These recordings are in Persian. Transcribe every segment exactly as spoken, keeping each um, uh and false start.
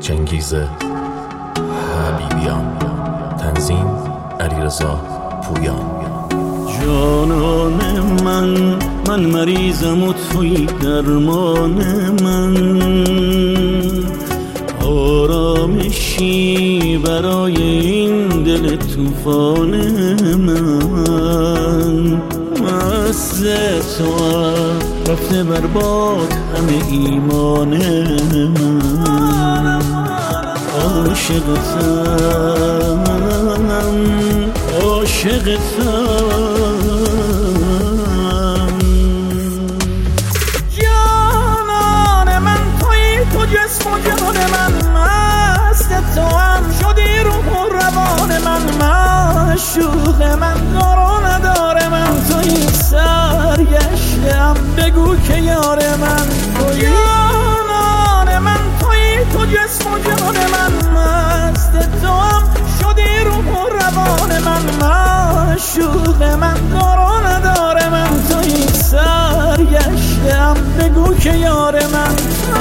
چنگیز حبیبیان. تنظیم علیرضا پویان. جانان من، من مریضم و توی درمان من، آرامشی برای این دل طوفان من. مست تو رفته برباد همه ایمان من. عاشقتم عاشقتم. جانان من توی تو، جسم و جان من، مست تو هم شدی روح و روان من. معشوق من، دار و نداره من توی، سرگشتم بگو که یار من توی. جانان من توی تو، جسم و جان من، مست تو هم شدی روح و روان من. معشوق من، دار و نداره من توی، سرگشتم بگو که یار من.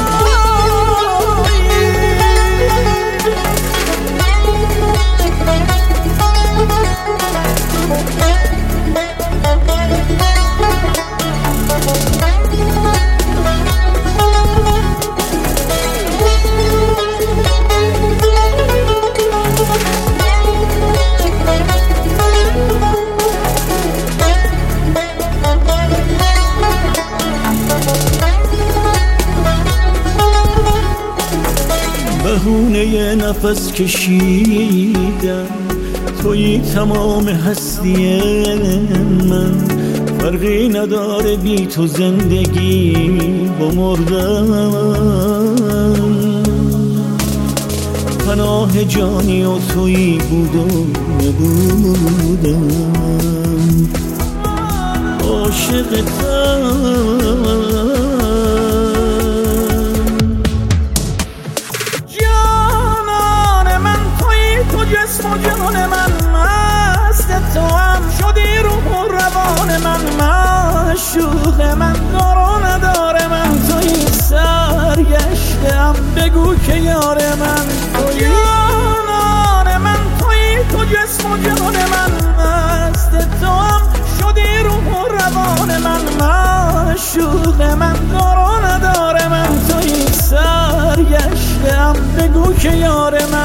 بهونه نفس کشیدم، توی تمام هستی من. فرقی نداره بی تو زندگی با مردن. پناه جانی و توی بود و نبودم. عاشقتم جسم و جان من، مست تو هم شدی روح و روان من. معشوق من، دار و نداره من توی، سرگشتم بگو که یار من توی. جانان من توی تو، جسم و جان من، مست تو هم شدی روح و روان من. معشوق من، دار و نداره من توی، سرگشتم بگو که یار من.